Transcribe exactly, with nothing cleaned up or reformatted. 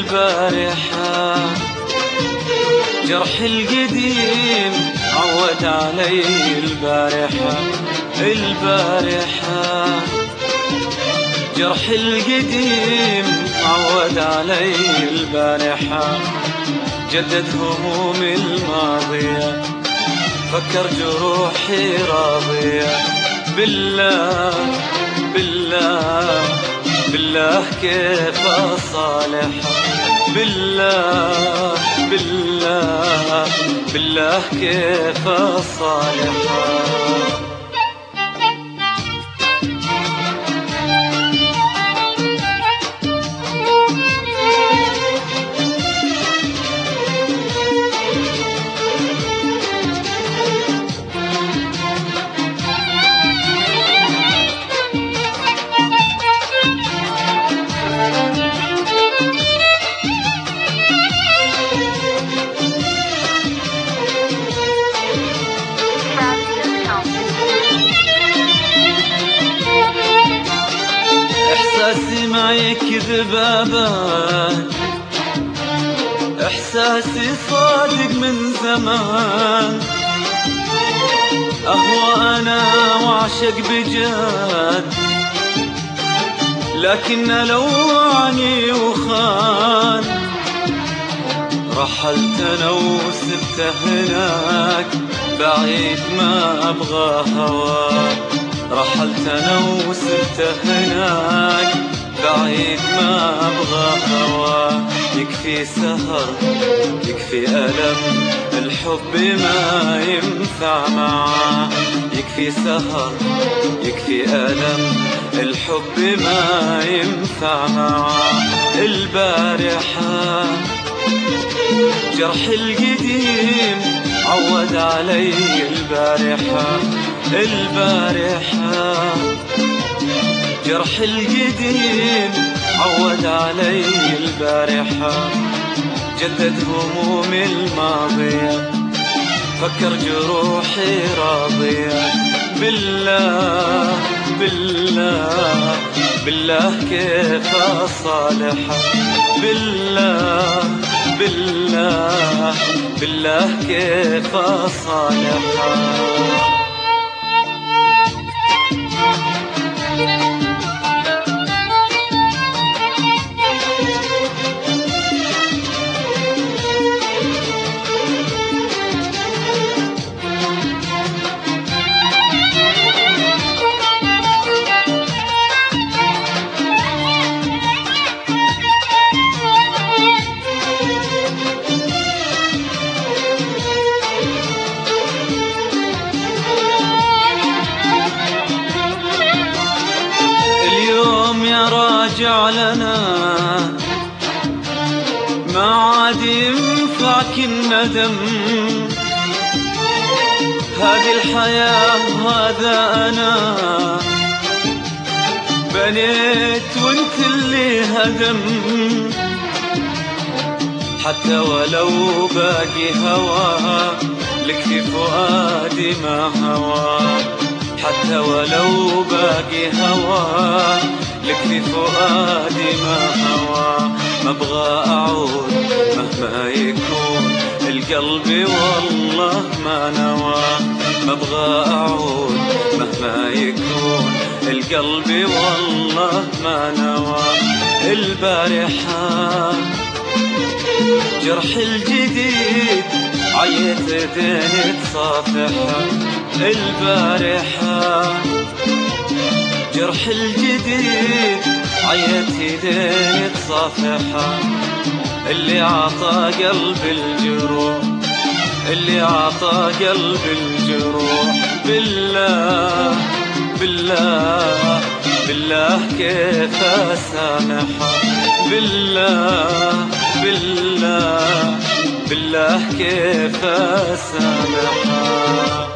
البارحة جرح القديم عود علي البارحة البارحة جرح القديم عود علي البارحة جدد همومي الماضية فكر جروحي راضية بالله بالله بالله كيف أصالحها بالله بالله بالله كيف أصالحها إحساسي معي كذبابان إحساسي صادق من زمان أهوى أنا وأعشق بجد لكن لوعني وخان رحلت أنا وسبته هناك بعيد ما أبغى هواك رحلت أنا وسبته هناك بعيد ما أبغى هواك يكفي سهر يكفي ألم الحب ما ينفع معاه يكفي سهر يكفي ألم الحب ما ينفع معاه البارحة جرح القديم عود علي البارحة البارحة جرح القديم عود علي البارحة جدد همومي الماضية فكر جروحي راضية بالله بالله بالله كيف أصالحها بالله بالله بالله كيف أصالحها راجع لنا ما عاد ينفعك الندم هذه الحياة وهذا أنا بنيت وانت اللي هدم حتى ولو باقي هوا لك في فؤادي ما هوا حتى ولو باقي هوا لك في فؤادي ما هوا ما ابغى اعود مهما يكون القلب والله ما نوى ما ابغى اعود مهما يكون القلب والله ما نوى البارحة جرح الجديد عيت ديني تصافحها البارحة جرح الجديد عيت يديني تصافحها اللي عطى قلب الجروح اللي عطى قلب الجروح بالله بالله بالله كيف أسامحها بالله بالله بالله كيف أسامحها